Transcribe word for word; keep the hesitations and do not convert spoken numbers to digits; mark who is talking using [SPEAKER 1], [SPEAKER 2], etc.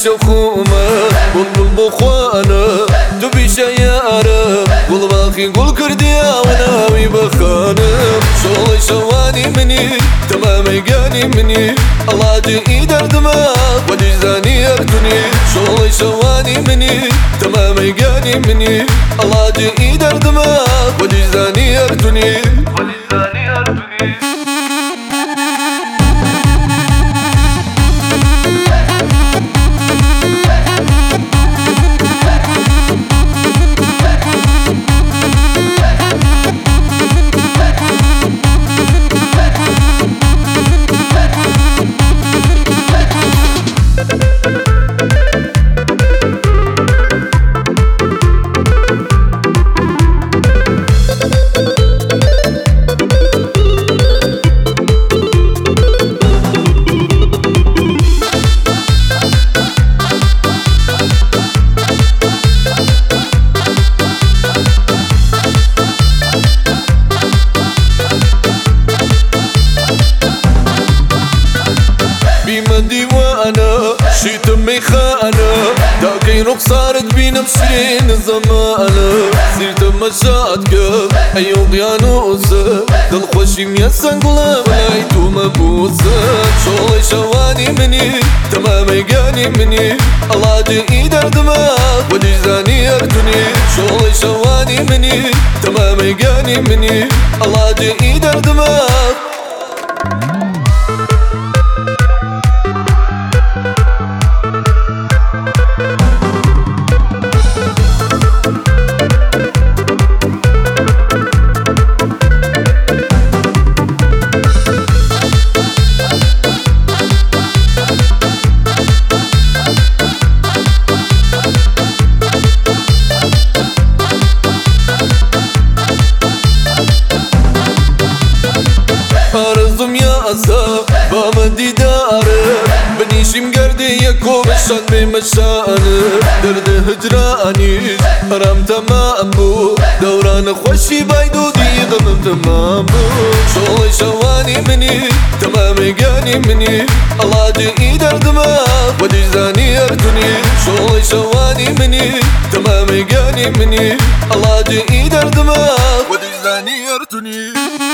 [SPEAKER 1] شخومه بلبل بخوانه تو بیشه یاره گل باقی گل کردی وناوی بخانم شغل شوانی منی تمامی گانی منی الله جئی دردمه و جزانی اردنی شغل شوانی منی تمامی گانی منی الله جئی دردمه و جزانی اردنی ديوانا شيت ميخانا داكي رخصارت بينا بشرين زمانا سيرت مشاتك ايوب يا نوسة دل خوشي ميسان قلب لايتو مبوسة شغلي شواني مني تمامي قاني مني الله جئي دردما وجزاني اردني شغلي شواني مني تمامي قاني مني الله جئي دردما أرزم يا أسف بامدي داره بنيشم قردي يكو بشان بمشانه درد هجراني رم تمام بو دوران خوشي بايدو دي غمم تمام بو شغلي شواني مني تمامي قاني مني الله جئي دردما وجزاني اردني شغلي شواني مني تمامي قاني مني الله جئي دردما وجزاني اردني